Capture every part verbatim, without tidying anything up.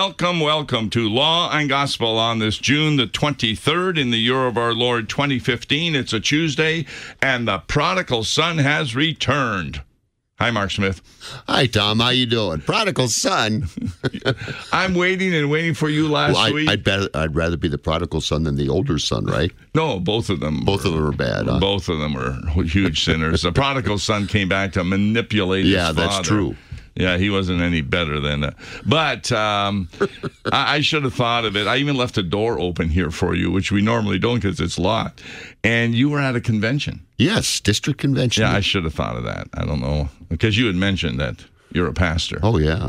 Welcome, welcome to Law and Gospel on this June the twenty-third in the year of our Lord twenty fifteen. It's a Tuesday, and the prodigal son has returned. Hi, Mark Smith. Hi, Tom. How you doing? Prodigal son. I'm waiting and waiting for you last well, I, week. I'd, better, I'd rather be the prodigal son than the older son, right? No, both of them. Both were, of them are bad. Huh? Both of them were huge sinners. The prodigal son came back to manipulate his yeah, father. that's true. Yeah, he wasn't any better than that. But um, I, I should have thought of it. I even left a door open here for you, which we normally don't because it's locked. And you were at a convention. Yes, district convention. Yeah, I should have thought of that. I don't know. Because you had mentioned that you're a pastor. Oh, yeah.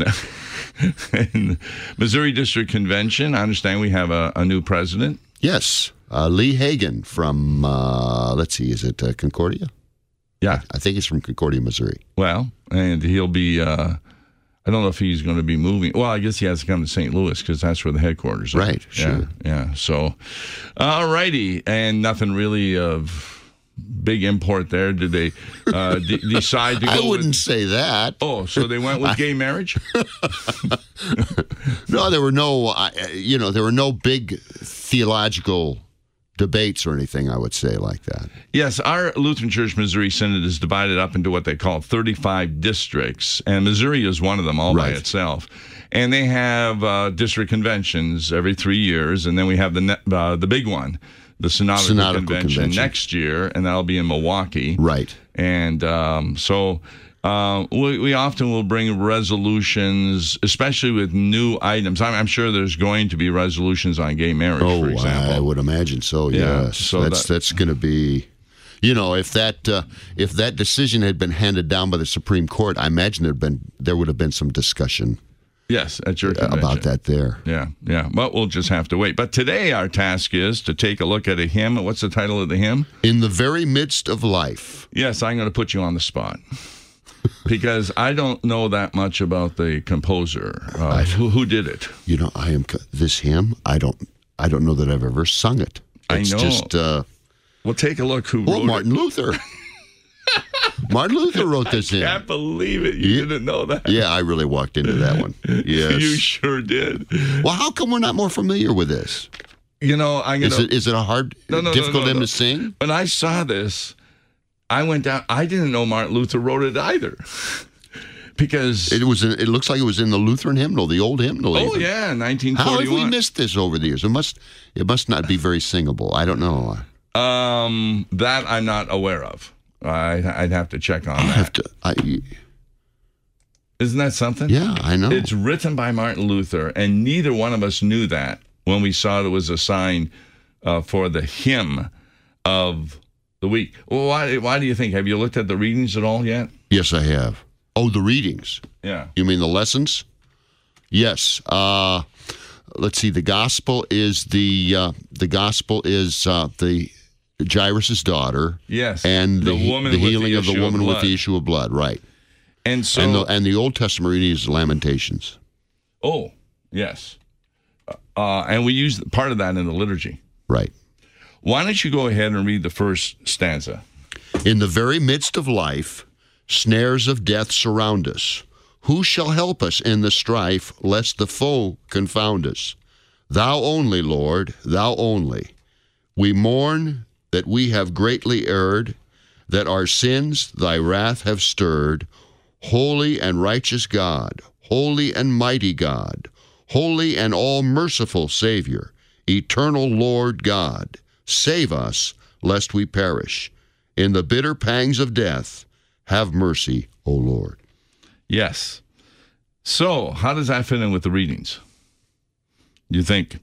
In Missouri District Convention, I understand we have a, a new president. Yes, uh, Lee Hagan from, uh, let's see, is it uh, Concordia? Yeah. I think he's from Concordia, Missouri. Well, and he'll be, uh, I don't know if he's going to be moving. Well, I guess he has to come to Saint Louis because that's where the headquarters are. Right, sure. Yeah, yeah. So, all righty. And nothing really of big import there. Did they uh, d- decide to go I wouldn't with, say that. Oh, so they went with gay marriage? No, there were no, uh, you know, there were no big theological debates or anything, I would say, like that. Yes, our Lutheran Church Missouri Synod is divided up into what they call thirty-five districts, and Missouri is one of them all right. by itself. And they have uh, district conventions every three years, and then we have the ne- uh, the big one, the Synodical, Synodical convention, convention next year, and that'll be in Milwaukee. Right. And um, so uh, we, we often will bring resolutions, especially with new items. I'm, I'm sure there's going to be resolutions on gay marriage, oh, for example. I would imagine so, Yeah, yes. so that's that- that's going to be, you know, if that uh, if that decision had been handed down by the Supreme Court, I imagine there'd been there would have been some discussion Yes, at your convention. about that there. Yeah, yeah. But we'll just have to wait. But today our task is to take a look at a hymn. What's the title of the hymn? In the Very Midst of Life. Yes, I'm going to put you on the spot. Because I don't know that much about the composer. Uh, who, who did it? You know, I am this hymn. I don't. I don't know that I've ever sung it. It's I know. Just, uh, Well, take a look who well, wrote Martin it. Luther. Martin Luther wrote this I hymn. can't believe it. You Yeah. didn't know that. Yeah, I really walked into that one. Yes. You sure did. Well, how come we're not more familiar with this? You know, I'm going Is to... it is it a hard, No, no, no, difficult no, hymn no. to sing? When I saw this, I went down... I didn't know Martin Luther wrote it either. Because... It was. In, it looks like it was in the Lutheran hymnal, the old hymnal. Oh, even. yeah, nineteen How forty-one. have we missed this over the years? It must. It must not be very singable. I don't know. Um, that I'm not aware of. I, I'd have to check on I that. have to. I, Isn't that something? yeah, I know. It's written by Martin Luther, and neither one of us knew that when we saw it was a sign uh, for the hymn of the week. Well, why, why do you think? Have you looked at the readings at all yet? Yes, I have. Oh, the readings. Yeah. You mean the lessons? Yes. Uh, let's see. The gospel is the uh, the gospel is uh, the Jairus' daughter. Yes. And the, The woman the with the healing of the issue of woman with blood. the issue of blood. Right. And so... and the and the Old Testament reading is Lamentations. oh, yes. Uh, and we use part of that in the liturgy. Right. Why don't you go ahead and read the first stanza? In the very midst of life, snares of death surround us. Who shall help us in the strife, lest the foe confound us? Thou only, Lord, thou only. We mourn that we have greatly erred, that our sins thy wrath have stirred. Holy and righteous God, holy and mighty God, holy and all-merciful Savior, eternal Lord God, save us, lest we perish. In the bitter pangs of death, have mercy, O Lord. Yes. So, how does that fit in with the readings? You think?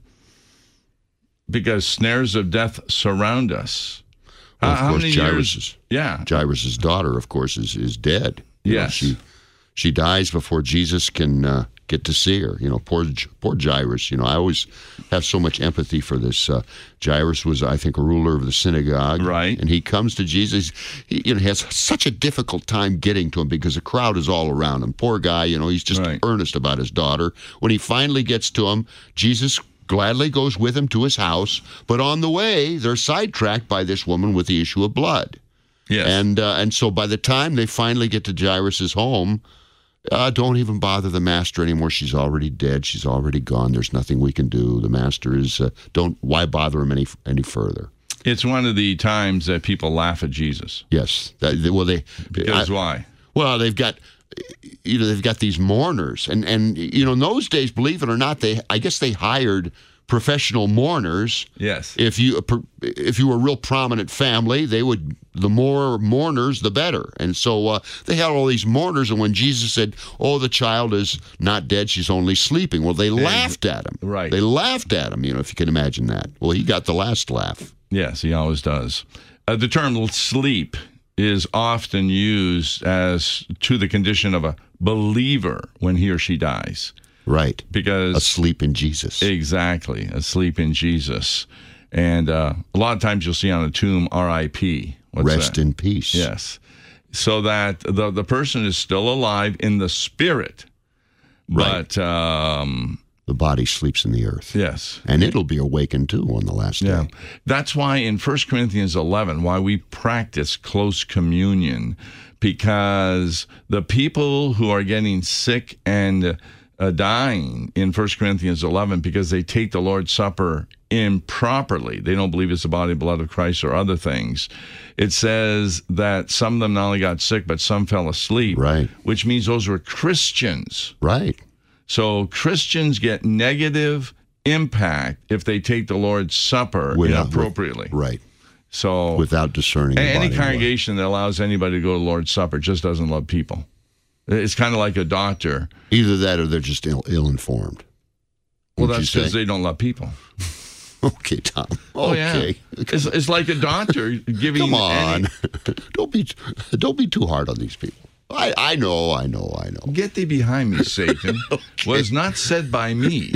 Because snares of death surround us. Well, Uh, of how course, many Jairus' years? Yeah. Jairus' daughter, of course, is, is dead. You know, Yes. she she dies before Jesus can uh, get to see her. You know, poor poor Jairus. You know, I always have so much empathy for this. Uh, Jairus was, I think, a ruler of the synagogue. Right. And he comes to Jesus. He you know, has such a difficult time getting to him because the crowd is all around him. Poor guy, you know, he's just Right. earnest about his daughter. When he finally gets to him, Jesus gladly goes with him to his house. But on the way, they're sidetracked by this woman with the issue of blood. Yes. And uh, and so by the time they finally get to Jairus' home, uh, don't even bother the master anymore. She's already dead. She's already gone. There's nothing we can do. The master is, uh, don't, why bother him any any further? It's one of the times that people laugh at Jesus. Yes. That, well, they... Because I, why? Well, they've got... You know, they've got these mourners, and and you know, in those days, believe it or not, they I guess they hired professional mourners. Yes. If you if you were a real prominent family, they would the more mourners, the better. And so uh, they had all these mourners, and when Jesus said, "Oh, the child is not dead; she's only sleeping," well, they laughed at him. Right. They laughed at him. You know, if you can imagine that. Well, he got the last laugh. Yes, he always does. Uh, the term sleep is often used as to the condition of a believer when he or she dies. Right. Because asleep in Jesus. Exactly. Asleep in Jesus. And uh, a lot of times you'll see on a tomb R I P. What's Rest that? in peace. Yes. So that the, the person is still alive in the spirit. Right. But um, the body sleeps in the earth. Yes. And it'll be awakened too on the last Yeah. day. That's why in First Corinthians eleven, why we practice close communion, because the people who are getting sick and uh, dying in First Corinthians eleven, because they take the Lord's Supper improperly, they don't believe it's the body and blood of Christ or other things. It says that some of them not only got sick, but some fell asleep. Right. Which means those were Christians. Right. So Christians get negative impact if they take the Lord's Supper Without- inappropriately. Right. So Without discerning the any body and blood. congregation that allows anybody to go to the Lord's Supper just doesn't love people. It's kind of like a doctor. Either that or they're just ill, ill-informed. Well, Wouldn't that's you because say? they don't love people. Okay, Tom. Oh, Okay. yeah. It's, it's like a doctor giving. Come on. any- don't be don't be too hard on these people. I, I know, I know, I know. Get thee behind me, Satan. Was not said by me.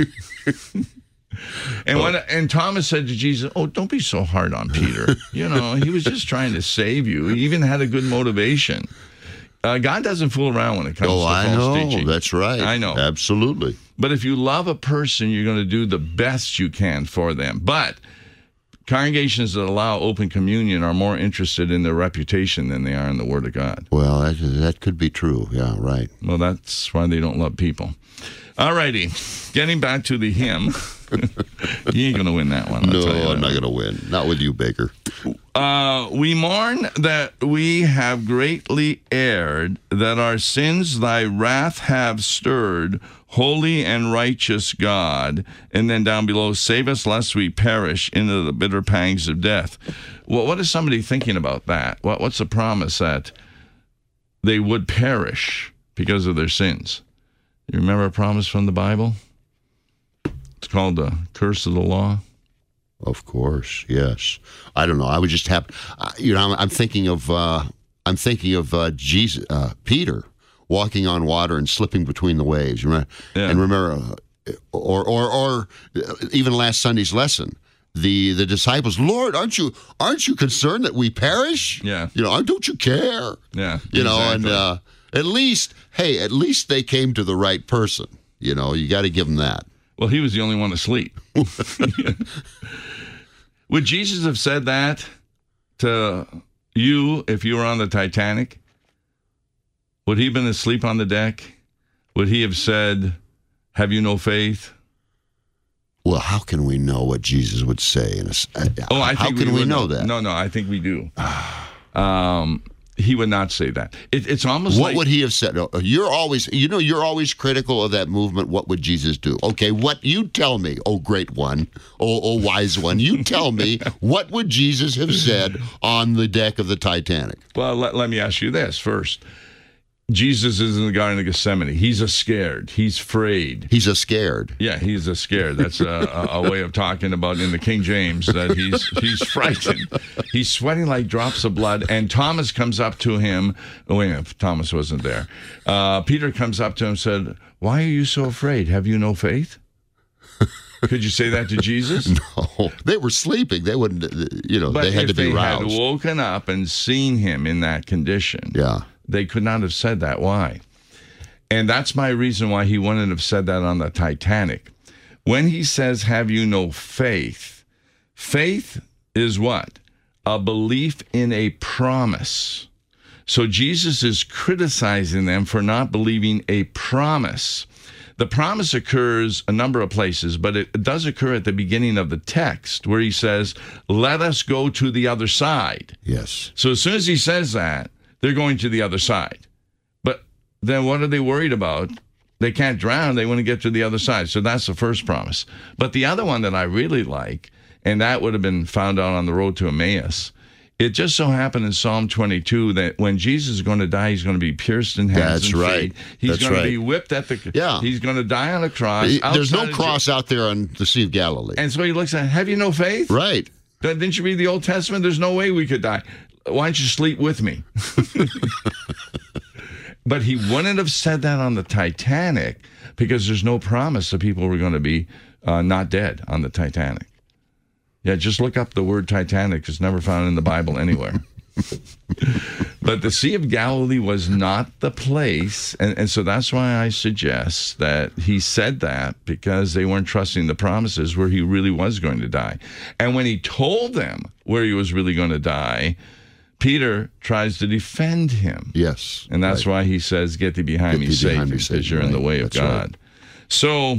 And when and Thomas said to Jesus, "Oh, don't be so hard on Peter. You know, he was just trying to save you. He even had a good motivation. Uh, God doesn't fool around when it comes Oh, to I false know. teaching. That's right. I know. Absolutely. But if you love a person, you're going to do the best you can for them. But congregations that allow open communion are more interested in their reputation than they are in the Word of God. Well, that, that could be true. Yeah, right. Well, that's why they don't love people. All righty. Getting back to the hymn. You ain't going to win that one. I'll No, tell you I'm that. not going to win. Not with you, Baker. Uh, we mourn that we have greatly erred, that our sins thy wrath have stirred, holy and righteous God. And then down below, save us lest we perish into the bitter pangs of death. Well, what is somebody thinking about that? What, what's the promise that they would perish because of their sins? You remember a promise from the Bible? It's called the curse of the law. Of course, yes. I don't know. I would just have, uh, you know, I'm, I'm thinking of, uh, I'm thinking of uh, Jesus, uh, Peter walking on water and slipping between the waves. Remember? Yeah. And remember, uh, or or or even last Sunday's lesson, the the disciples, Lord, aren't you aren't you concerned that we perish? Yeah. You know, don't you care? Yeah. You know, and exactly. uh, at least, hey, at least they came to the right person. You know, you got to give them that. Well, he was the only one asleep. Would Jesus have said that to you if you were on the Titanic? Would he have been asleep on the deck? Would he have said, have you no faith? Well, how can we know what Jesus would say? In a, uh, Oh, I think how can we, would know that? No, no, I think we do. um, he would not say that. It, it's almost What like... would he have said? Uh, You're always, you know, you're always critical of that movement. What would Jesus do? Okay, what you tell me, oh great one, oh, oh wise one, you tell me, what would Jesus have said on the deck of the Titanic? Well, let, let me ask you this first. Jesus is in the Garden of Gethsemane. He's a scared. He's afraid. He's a scared. Yeah, he's a scared. That's a, a, a way of talking about in the King James that he's he's frightened. He's sweating like drops of blood. And Thomas comes up to him. Oh, wait a minute, Thomas wasn't there. Uh, Peter comes up to him and said, "Why are you so afraid? Have you no faith?" Could you say that to Jesus? No, they were sleeping. They wouldn't, you know, But they had if to be they roused. had woken up and seen him in that condition, Yeah. they could not have said that. Why? And that's my reason why he wouldn't have said that on the Titanic. When he says, have you no faith? Faith is what? A belief in a promise. So Jesus is criticizing them for not believing a promise. The promise occurs a number of places, but it does occur at the beginning of the text where he says, let us go to the other side. Yes. So as soon as he says that, they're going to the other side. But then what are they worried about? They can't drown. They want to get to the other side. So that's the first promise. But the other one that I really like, and that would have been found out on the road to Emmaus, it just so happened in Psalm twenty-two that when Jesus is going to die, he's going to be pierced in hands That's and right. feet. He's That's going right. to be whipped at the... Yeah. He's going to die on a cross. There's no outside of cross out there on the Sea of Galilee. And so he looks at, have you no faith? Right. Didn't you read the Old Testament? There's no way we could die. Why don't you sleep with me? But he wouldn't have said that on the Titanic because there's no promise that people were going to be uh, not dead on the Titanic. Yeah, just look up the word Titanic. It's never found in the Bible anywhere. But the Sea of Galilee was not the place. And, and so that's why I suggest that he said that because they weren't trusting the promises where he really was going to die. And when he told them where he was really going to die, Peter tries to defend him. Yes. And that's right. why he says, get thee behind Get me, thee behind Satan, me, because Satan. you're in the Right. way of That's God. right. So,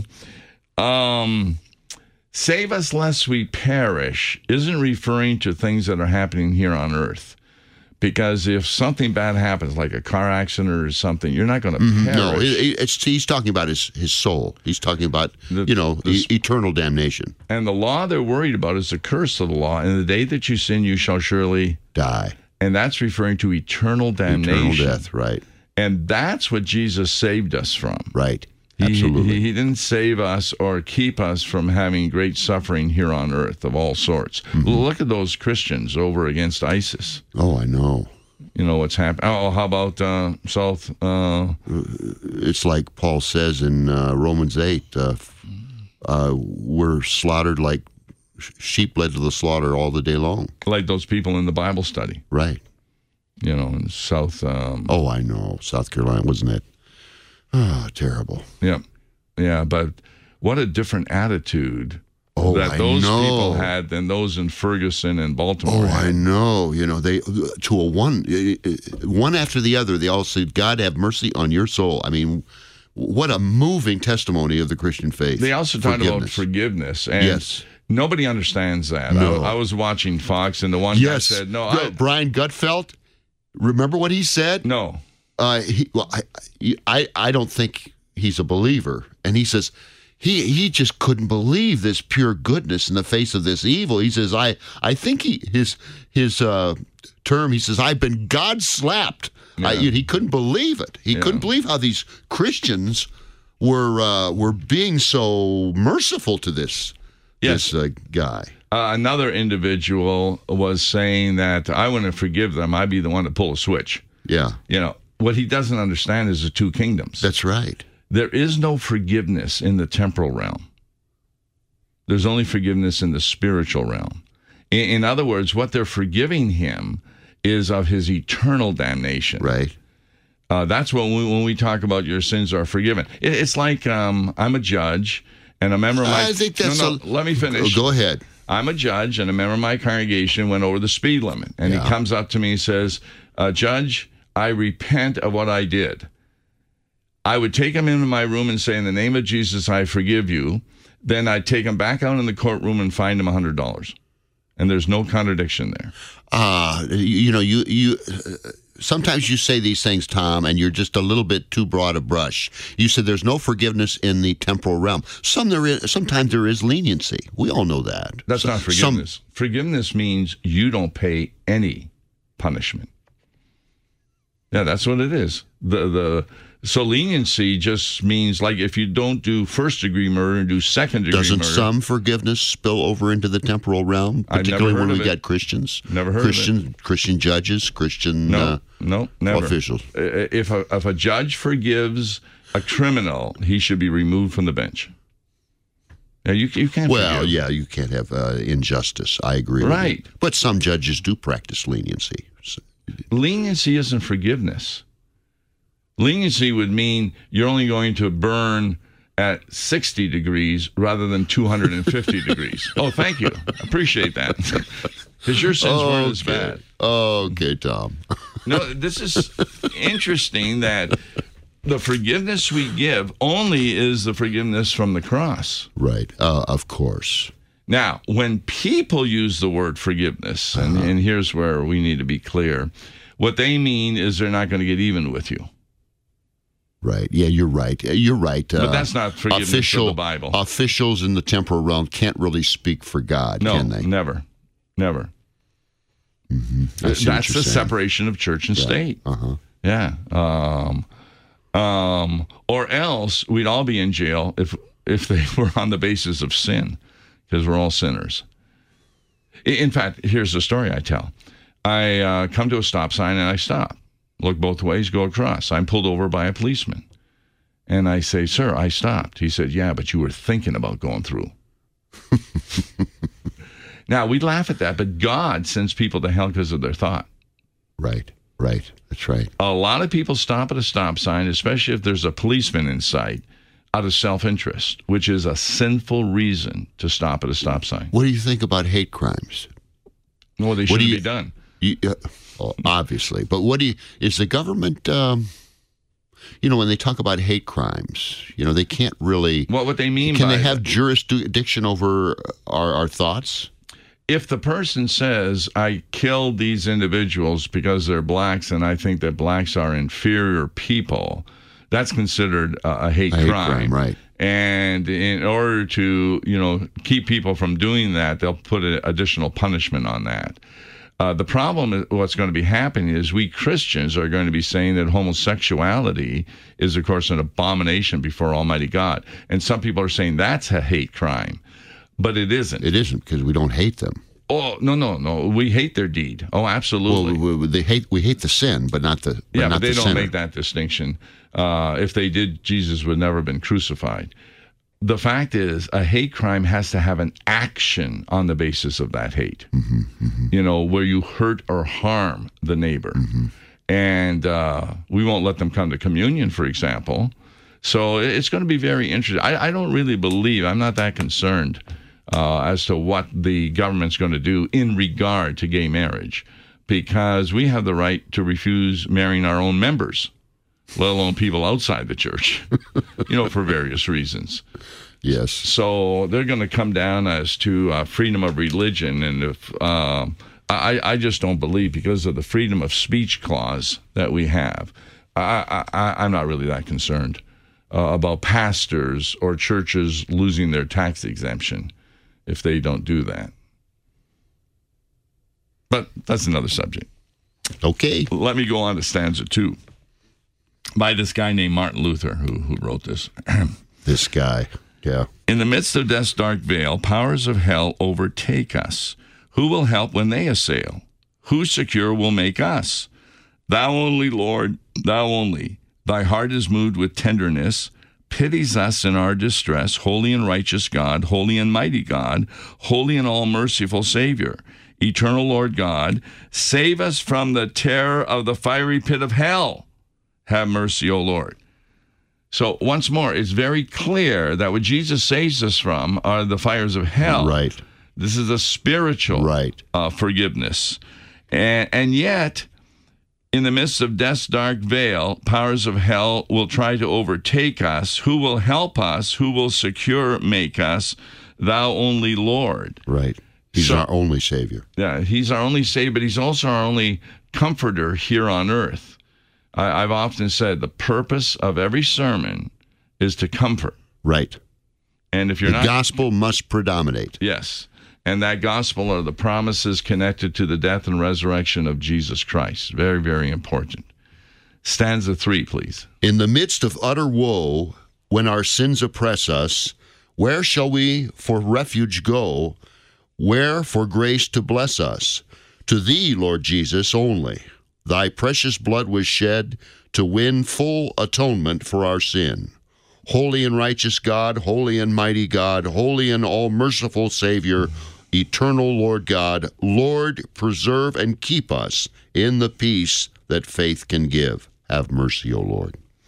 um, save us lest we perish isn't referring to things that are happening here on earth. Because if something bad happens, like a car accident or something, you're not going to Mm-hmm. perish. No, it, it's, he's talking about his, his soul. He's talking about, The- you know, the- e- eternal damnation. And the law they're worried about is the curse of the law. In the day that you sin, you shall surely... Die. And that's referring to eternal damnation. Eternal death, right. And that's what Jesus saved us from. Right. He, Absolutely. He, he didn't save us or keep us from having great suffering here on earth of all sorts. Mm-hmm. Look at those Christians over against ISIS. Oh, I know. You know what's happening. Oh, how about uh, South? Uh, It's like Paul says in uh, Romans eight, uh, uh, we're slaughtered like sheep led to the slaughter all the day long. like those people in the Bible study. Right. You know, in South. Um, Oh, I know. South Carolina, wasn't it? Ah, terrible. Yeah, yeah. But what a different attitude Oh, that I those know. people had than those in Ferguson and Baltimore. Oh, had. I know. You know, they to a one, one after the other. They all said, "God have mercy on your soul." I mean, what a moving testimony of the Christian faith. They also talked about forgiveness, and Yes. nobody understands that. No. I, I was watching Fox, and the one Yes. guy said, "No, Go- I, Brian Gutfeld. Remember what he said? no." Uh, he, well, I, I, I don't think he's a believer, and he says he he just couldn't believe this pure goodness in the face of this evil. He says, I I think he his his uh, term. He says, I've been God slapped. I, Yeah. he couldn't believe it. He Yeah. couldn't believe how these Christians were uh, were being so merciful to this Yes. this uh, guy. Uh, another individual was saying that I wouldn't forgive them. I'd be the one to pull a switch. Yeah, You know, what he doesn't understand is the two kingdoms. that's right. There is no forgiveness in the temporal realm. There's only forgiveness in the spiritual realm. In, in other words, what they're forgiving him is of his eternal damnation. Right. Uh, that's when we when we talk about your sins are forgiven. It, it's like um, I'm a judge and a member of my. I think that's no, no, a- let me finish. Go ahead. I'm a judge, and a member of my congregation went over the speed limit. And Yeah. he comes up to me and says, uh, Judge, I repent of what I did. I would take him into my room and say, in the name of Jesus, I forgive you. Then I'd take him back out in the courtroom and fine him one hundred dollars. And there's no contradiction there. Uh, you, you know, you you uh, sometimes you say these things, Tom, and you're just a little bit too broad a brush. You said there's no forgiveness in the temporal realm. Some there is. Sometimes there is leniency. We all know that. That's So- not some- forgiveness. Forgiveness means you don't pay any punishment. Yeah, that's what it is. The the so leniency just means like if you don't do first degree murder and do second degree Doesn't murder. some forgiveness spill over into the temporal realm, I've never particularly heard when of we it. got Christians? Never heard of Christian, Christian judges, Christian No, uh, no, never. officials. Uh, If a, if a judge forgives a criminal, he should be removed from the bench. Yeah, you you can't. Well, forgive. yeah, you can't have uh, injustice. I agree with Right. you. But some judges do practice leniency. So- Leniency isn't forgiveness. Leniency would mean you're only going to burn at sixty degrees rather than two hundred fifty degrees. Oh, thank you. Appreciate that. Because your sins okay. weren't as bad. Okay, Tom. No, this is interesting that the forgiveness we give only is the forgiveness from the cross. Right, uh, of course. Now, when people use the word forgiveness, and, Uh-huh. and here's where we need to be clear, what they mean is they're not going to get even with you. Right. Yeah, you're right. You're right. But Uh, that's not forgiveness official, of the Bible. Officials in the temporal realm can't really speak for God, No, can they? never. Never. Mm-hmm. I see what That's you're the saying. separation of church and Yeah. state. Uh-huh. Yeah. Um, um, or else we'd all be in jail if if they were on the basis of sin, because we're all sinners. I- In fact, here's the story I tell. I uh, come to a stop sign and I stop. Look both ways, go across. I'm pulled over by a policeman. And I say, sir, I stopped. He said, yeah, but you were thinking about going through. Now, we laugh at that, but God sends people to hell because of their thought. Right, right. That's right. A lot of people stop at a stop sign, especially if there's a policeman in sight, out of self-interest, which is a sinful reason to stop at a stop sign. What do you think about hate crimes? No, they What shouldn't do you- be done. You, uh, well, obviously, but what do you, is the government, um, you know, when they talk about hate crimes, you know, they can't really, What what they mean can by they have that- jurisdiction over our, our thoughts? if the person says, I killed these individuals because they're blacks and I think that blacks are inferior people, that's considered a, a hate A hate crime. crime, right. And in order to, you know, keep people from doing that, they'll put an additional punishment on that. Uh, the problem is what's going to be happening is we Christians are going to be saying that homosexuality is, of course, an abomination before Almighty God. And some people are saying that's a hate crime, but it isn't. It isn't, because we don't hate them. Oh, no, no, no. We hate their deed. Oh, absolutely. Well, we, we, they hate, we hate the sin, but not the but yeah, not but they the don't sinner. make that distinction. Uh, if they did, Jesus would never have been crucified. The fact is, a hate crime has to have an action on the basis of that hate. Mm-hmm, mm-hmm. You know, where you hurt or harm the neighbor. Mm-hmm. And uh, we won't let them come to communion, for example. So it's going to be very interesting. I, I don't really believe, I'm not that concerned uh, as to what the government's going to do in regard to gay marriage, because we have the right to refuse marrying our own members, let alone people outside the church, you know, for various reasons. Yes. So they're going to come down as to uh, freedom of religion. And if uh, I, I just don't believe, because of the freedom of speech clause that we have, I, I, I'm not really that concerned uh, about pastors or churches losing their tax exemption if they don't do that. But that's another subject. Okay. Let me go on to stanza two by this guy named Martin Luther, who, who wrote this. This guy. Yeah. In the midst of death's dark veil, powers of hell overtake us. Who will help when they assail? Who secure will make us? Thou only, Lord, thou only. Thy heart is moved with tenderness, pities us in our distress, holy and righteous God, holy and mighty God, holy and all-merciful Savior, eternal Lord God, save us from the terror of the fiery pit of hell. Have mercy, O Lord. So once more, it's very clear that what Jesus saves us from are the fires of hell. Right. This is a spiritual Right. uh, forgiveness. And, and yet, in the midst of death's dark veil, powers of hell will try to overtake us. Who will help us? Who will secure make us? Thou only, Lord. Right. He's So- our only Savior. Yeah, he's our only Savior, but he's also our only comforter here on earth. I, I've often said the purpose of every sermon is to comfort. Right. And if you're The not... gospel must predominate. Yes. And that gospel are the promises connected to the death and resurrection of Jesus Christ. Very, very important. Stanza three, please. In the midst of utter woe, when our sins oppress us, where shall we for refuge go? Where for grace to bless us? To thee, Lord Jesus, only. Thy precious blood was shed to win full atonement for our sin. Holy and righteous God, holy and mighty God, holy and all-merciful Savior, eternal Lord God, Lord, preserve and keep us in the peace that faith can give. Have mercy, O Lord.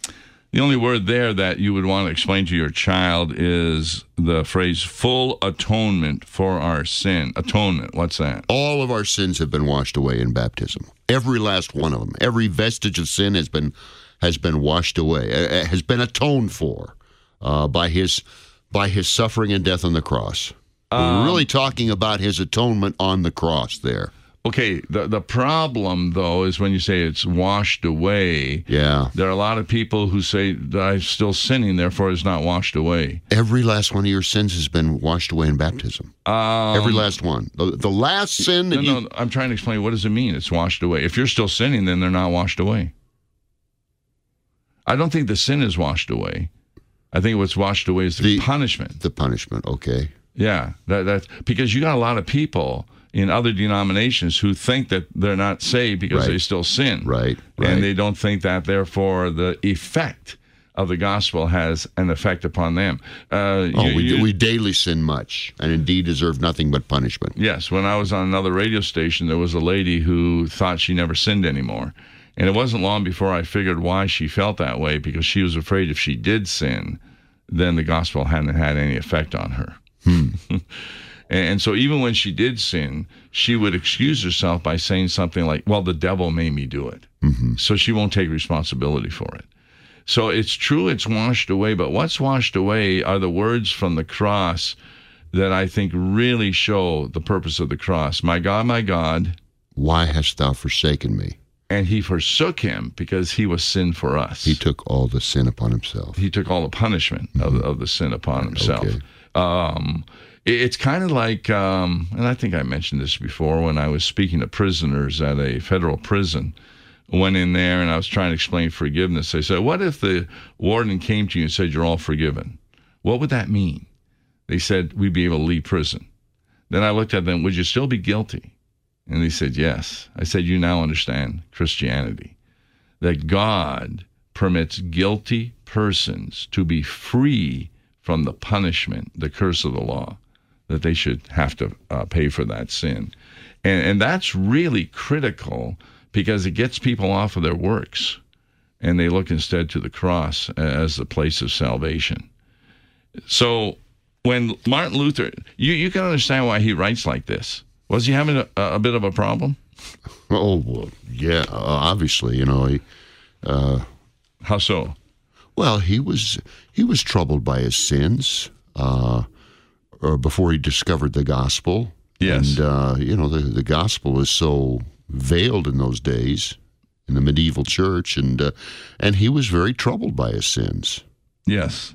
The only word there that you would want to explain to your child is the phrase full atonement for our sin. Atonement, what's that? All of our sins have been washed away in baptism. Every last one of them. Every vestige of sin has been has been washed away, uh, has been atoned for uh, by his by his suffering and death on the cross. Um, We're really talking about his atonement on the cross there. Okay, the the problem, though, is when you say it's washed away, Yeah. there are a lot of people who say that I'm still sinning, therefore it's not washed away. Every last one of your sins has been washed away in baptism. Um, Every last one. The, the last sin that no, you... no, I'm trying to explain, what does it mean it's washed away? If you're still sinning, then they're not washed away. I don't think the sin is washed away. I think what's washed away is the, The- punishment. The punishment, okay. Yeah, that, that's because you got a lot of people in other denominations who think that they're not saved because Right. they still sin. Right, right. And they don't think that, therefore, the effect of the gospel has an effect upon them. Uh, Oh, you- we, you- we daily sin much, and indeed deserve nothing but punishment. Yes, when I was on another radio station, there was a lady who thought she never sinned anymore. And it wasn't long before I figured why she felt that way, because she was afraid if she did sin, then the gospel hadn't had any effect on her. Hmm. And so even when she did sin, she would excuse herself by saying something like, well, the devil made me do it. Mm-hmm. So she won't take responsibility for it. So it's true it's washed away, but what's washed away are the words from the cross that I think really show the purpose of the cross. My God, my God. Why hast thou forsaken me? And he forsook him because he was sin for us. He took all the sin upon himself. He took all the punishment of, of the sin upon himself. Okay. Um, it- it's kind of like, um, and I think I mentioned this before when I was speaking to prisoners at a federal prison. Went in there and I was trying to explain forgiveness. They said, what if the warden came to you and said, you're all forgiven? What would that mean? They said, we'd be able to leave prison. Then I looked at them, would you still be guilty? And they said, yes. I said, you now understand Christianity, that God permits guilty persons to be free from the punishment, the curse of the law, that they should have to uh, pay for that sin. And, and that's really critical because it gets people off of their works and they look instead to the cross as the place of salvation. So when Martin Luther, you, you can understand why he writes like this. Was he having a, a bit of a problem? Oh, well, yeah, uh, obviously, you know. He, uh, How so? well, he was he was troubled by his sins uh, or before he discovered the gospel. Yes. And, uh, you know, the, the gospel was so veiled in those days in the medieval church, and uh, and he was very troubled by his sins. Yes.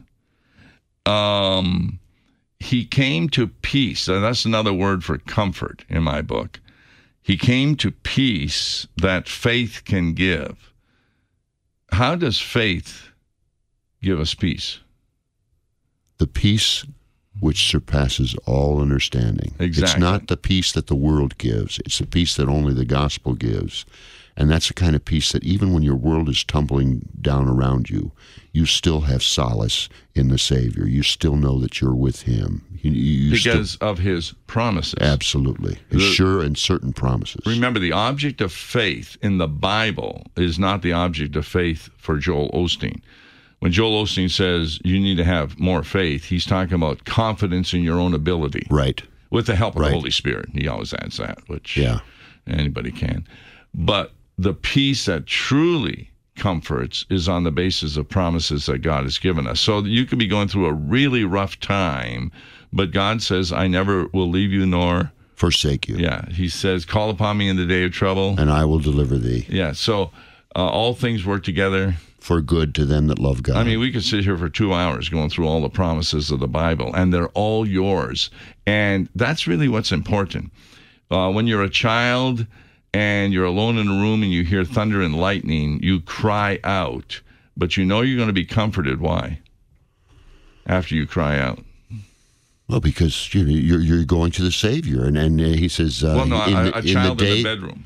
Um, he came to peace. And that's another word for comfort in my book. He came to peace that faith can give. How does faith give us peace? The peace which surpasses all understanding. It's Exactly. not the peace that the world gives. It's the peace that only the gospel gives. And that's the kind of peace that even when your world is tumbling down around you, you still have solace in the Savior. You still know that you're with him. You, you Because still, of his promises. absolutely. His The- sure and certain promises. Remember, the object of faith in the Bible is not the object of faith for Joel Osteen. When Joel Osteen says you need to have more faith, he's talking about confidence in your own ability. Right. With the help of Right. the Holy Spirit. He always adds that, which Yeah. anybody can. But the peace that truly comforts is on the basis of promises that God has given us. So you could be going through a really rough time, but God says, I never will leave you nor, Forsake you. yeah, he says, call upon me in the day of trouble. And I will deliver thee Yeah, so uh, all things work together. for good to them that love God. I mean, we could sit here for two hours going through all the promises of the Bible, and they're all yours. And that's really what's important. Uh, when you're a child and you're alone in a room and you hear thunder and lightning, you cry out, but you know you're going to be comforted. Why? After you cry out. Well, because you know, you're you're going to the Savior, and and uh, he says, uh, Well, no, in, a, the, a in child the day. in the bedroom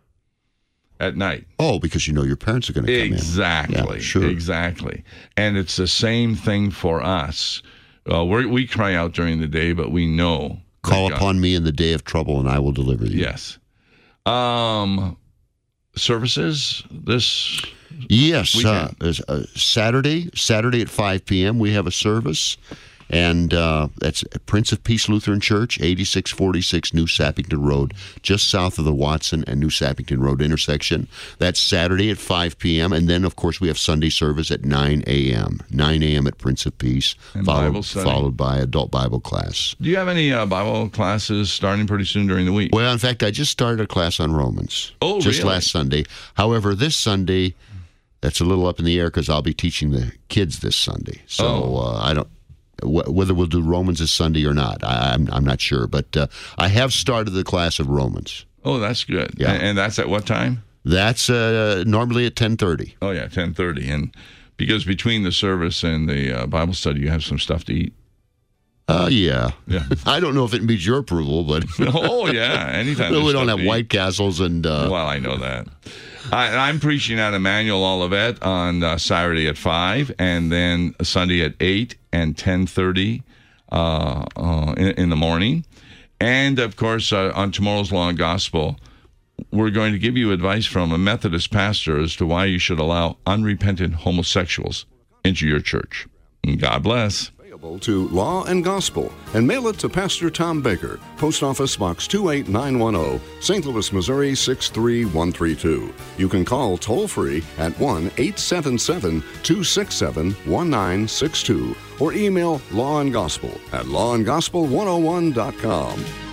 at night. Oh, because you know your parents are going to come Exactly. in. Yeah, sure. Exactly. And it's the same thing for us. Uh, we're, we cry out during the day, but we know. that Call God- upon me in the day of trouble, and I will deliver thee. Yes. Um, services this Yes, uh, weekend? there's a Saturday, Saturday at five p.m. we have a service, and uh, that's at Prince of Peace Lutheran Church, eighty-six forty-six New Sappington Road, just south of the Watson and New Sappington Road intersection. That's Saturday at five p.m., and then, of course, we have Sunday service at nine a.m., nine a.m. at Prince of Peace, And Bible followed, study? followed by adult Bible class. Do you have any uh, Bible classes starting pretty soon during the week? Well, in fact, I just started a class on Romans. Oh, just really? last Sunday. However, this Sunday, that's a little up in the air because I'll be teaching the kids this Sunday. So Oh. uh, I don't wh- whether we'll do Romans this Sunday or not. I, I'm I'm not sure, but uh, I have started the class of Romans. Oh, that's good. Yeah. And, and that's at what time? That's uh, normally at ten thirty. Oh, yeah, ten thirty. And because between the service and the uh, Bible study, you have some stuff to eat. Uh, yeah. Yeah. I don't know if it meets your approval, but Oh, yeah. Anytime. we there's don't stuff have to eat. White Castles and uh, Well, I know that. I, I'm preaching at Emmanuel Olivet on uh, Saturday at five, and then Sunday at eight and ten thirty uh, uh, in, in the morning. And, of course, uh, on tomorrow's Law and Gospel, we're going to give you advice from a Methodist pastor as to why you should allow unrepentant homosexuals into your church. God bless. To Law and Gospel, and mail it to Pastor Tom Baker, Post Office Box two eight nine one zero, Saint Louis, Missouri six three one three two. You can call toll-free at one eight seven seven, two six seven, one nine six two or email Law and Gospel at law and gospel one oh one dot com.